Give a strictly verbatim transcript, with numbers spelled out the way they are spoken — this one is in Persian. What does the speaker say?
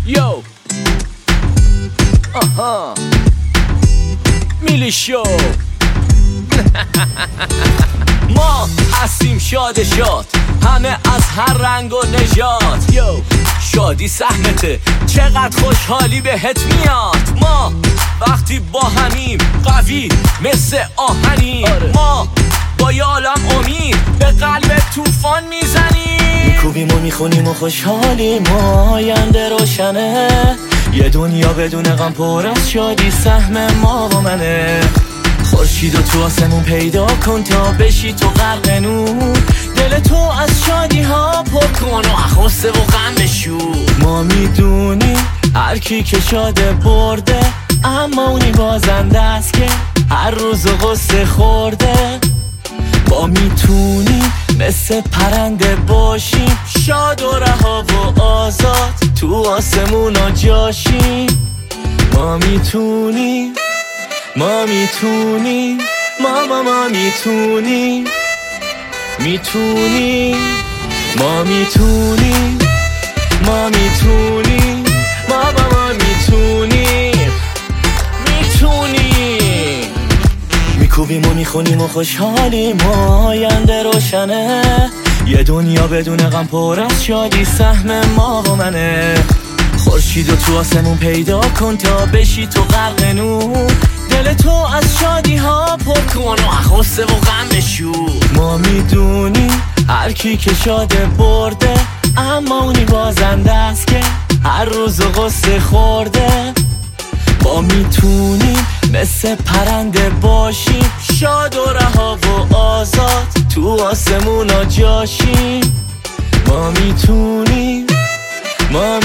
یو آها میلی شو ما هستیم شاد شاد، همه از هر رنگ و نژاد. یو شادی سهمته، چقدر خوشحالی بهت میاد. ما وقتی با همیم قوی مثل آهنیم. آره. ما با یه عالم امید به قلب طوفان میزنیم. میکوبیم و میخونیم و خوشحالیم و آینده روشنه. یه دنیا بدون غم پر از شادی سهم ما و منه. خورشید و تو آسمون پیدا کن تا بشی تو غرق نور. دل تو از شادی ها پر کن و غصه و غم بشور. ما میدونیم هر کی که شاده برده، اما اونی بازنده است که هر روز غصه خورده. ما میتونیم مثل پرنده باشیم، شاد و رها و آزاد تو آسمونا جاشیم. ما میتونیم ما میتونیم ما ما ما میتونیم میتونیم ما میتونیم ما میتونیم ما ما ما میتونیم میتونیم میکوبیم و میخونیم و خوشحالیم و آینده روشنه. یه دنیا بدون غم پر از شادی سهم ما و منه. خورشید و تو آسمون پیدا کن تا بشی تو غرق نور. دل تو از شادی ها پر کن و غصه و غم بشور. ما میدونیم هر کی که شاده برده، اما اونی بازنده است که هر روز غصه خورده. ما میتونیم مثل پرنده باشیم، شاد و رها و آزاد تو آسمونا جاشیم. ما میتونیم ما